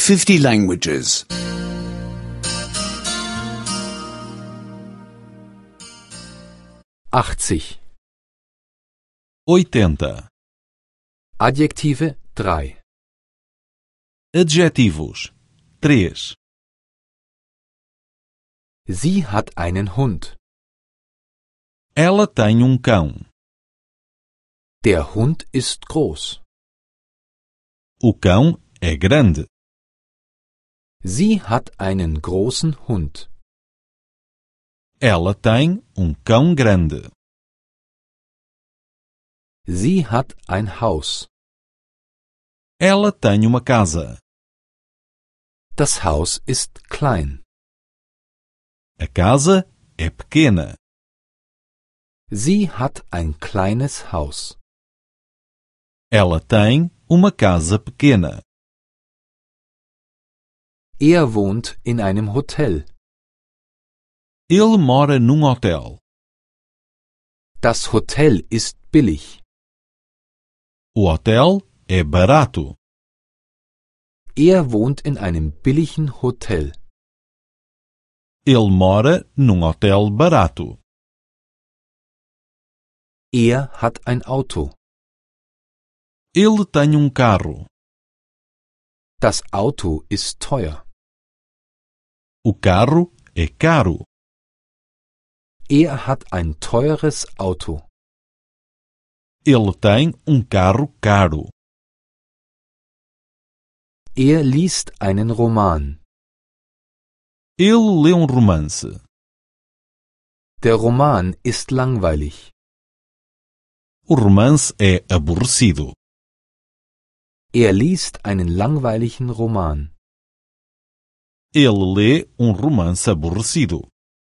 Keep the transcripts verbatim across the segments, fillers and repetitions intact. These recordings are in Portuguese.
fifty languages. achtzig. oitenta. Adjektive drei. Adjetivos. três. Sie hat einen Hund. Ela tem um cão. Der Hund ist groß. O cão é grande. Sie hat einen großen Hund. Ela tem um cão grande. Sie hat ein Haus. Ela tem uma casa. Das Haus ist klein. A casa é pequena. Sie hat ein kleines Haus. Ela tem uma casa pequena. Er wohnt in einem Hotel. Ele mora num hotel. Das Hotel ist billig. O hotel é barato. Er wohnt in einem billigen Hotel. Ele mora num hotel barato. Er hat ein Auto. Ele tem um carro. Das Auto ist teuer. O carro é caro. Er hat ein teures Auto. Ele tem um carro caro. Er liest einen Roman. Ele lê um romance. Der Roman ist langweilig. O romance é aborrecido. Er liest einen langweiligen Roman. Ele lê um romance aborrecido.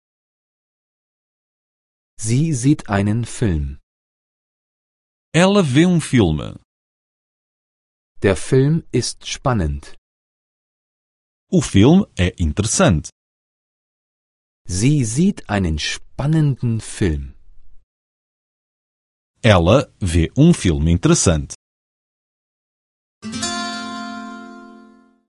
Sie sieht einen Film. Ela vê um filme. Der Film ist spannend. O filme é interessante. Sie sieht einen spannenden Film. Ela vê um filme interessante.